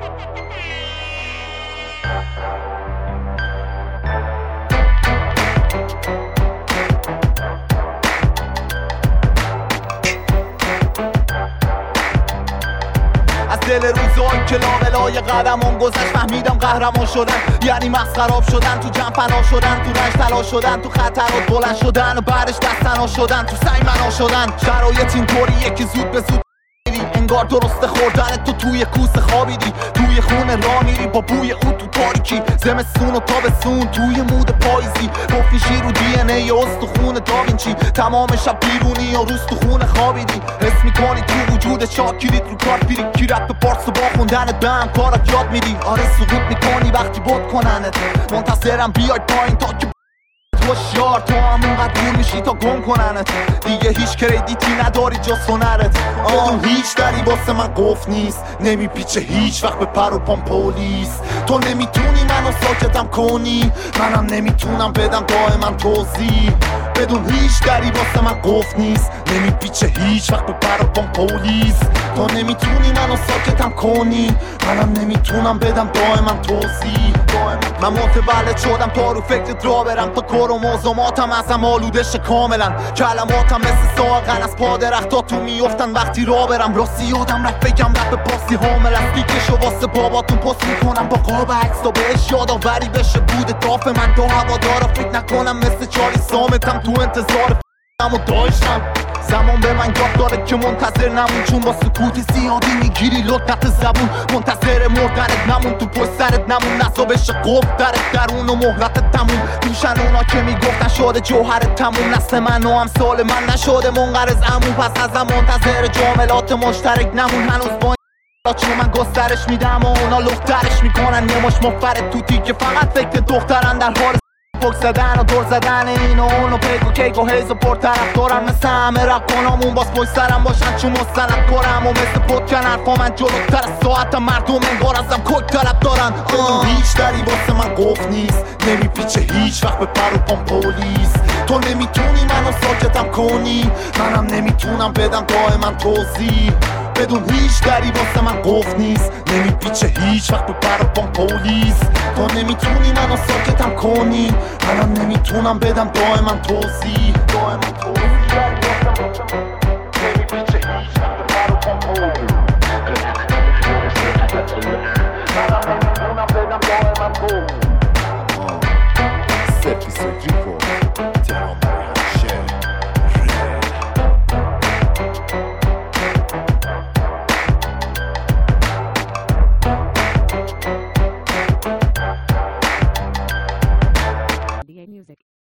دل روزایی که لاغلای قدمم گذشت فهمیدم قهرمان شدن یعنی مسخراب شدن، تو جمع فنا شدن، تو رنج تلا شدن، تو خطرات بلند شدن و بعدش دستنا شدن، تو سعی منا شدن. شرایط اینطوریه که زود به زود انگار درسته خوردن تو توی کوسه خوابیدی، توی خونه راه میری با بوی اون تو تاریکی، زمستون و تابستون توی مود پاییزی، گفتی رو دی ان ای استخون داوینچی، تمام شب بیرونی و روز تو خونه خوابیدی، حس میکنی تو وجود شاکیریت رو کار پیری کی رپ پارس و با خوندنت به هم کارات یاد میدی. آره سقوط میکنی وقتی بود کننت، منتظرم بیای پایین تا که هوشیار تو هم اونقدر دور میشی تا گم کننت، دیگه هیچ کردیتی نداری جز هنرت. بدون هیچ دری واسه من قفل نیست، نمیپیچه هیچ وقت به پر و پام پولیس. تو نمیتونی منو ساکتم کنی، منم نمیتونم بدم دائما توضیح. بدون هیچ دری واسه من قفل نیست، نمیپیچه هیچ وقت به پر و پام پولیس. تو نمیتونی منو ساکتم کنی، منم نمیتونم بدم دائما توضیح. من متولد شدم تا رو فکرت را برم، تا کروموزوماتم ازم آلودش کاملا، کلماتم مثل ساقن از پا درختاتون میافتن وقتی را برم. راستی یادم رفت بگم رپ پاسی حامل است، دیگهشو واسه باباتون پست میکنم با قاب عکس تا بهش یادآوری بشه بود تاف من. تا هوادارا فکر نکنم مثل چالی سامتم تو انتظار اما داشتم. زمان به من یاد داره که منتظر نمون، چون با سکوتی زیادی میگیری لطت زبون. منتظر مردنت نمون، تو پشت سرت نمون، نزا بشه قفل درت درون و مهلت تموم. دوشن اونا که میگفتن شده جوهرت تموم، نسل من و امثال من نشده منقرض امون. پس ازم منتظر جاملات مشترک نمون، هنوز با چون من گسترش میدم و اونا لخترش میکنن. یه مش مفرد توتی که فقط فکر دخترن، در حال فوق زدن و دور زدن این و اون و پیک و کیک و هیز و پرطرف دارن. مثل همه رپ کنامون باز پشت سرم باشن چون مستند کنم و مثل پتکن حرفا من جلوتر از ساعت مردم انگار ازم کوک طلب دارن. هیچ دری واسه من قفل نیست، نمیپیچه هیچ وقت به پر و پام پولیس. تو نمیتونی منو ساکتم کنی، منم نمیتونم بدم دائما توضیح. بدون هیچ دری واسه من قفل نیست، نمیپیچه هیچ وقت به پر و پام پولیس. تو نمیتونی منو ساکتم کنی، منم نمیتونم بدم دائما توضیح.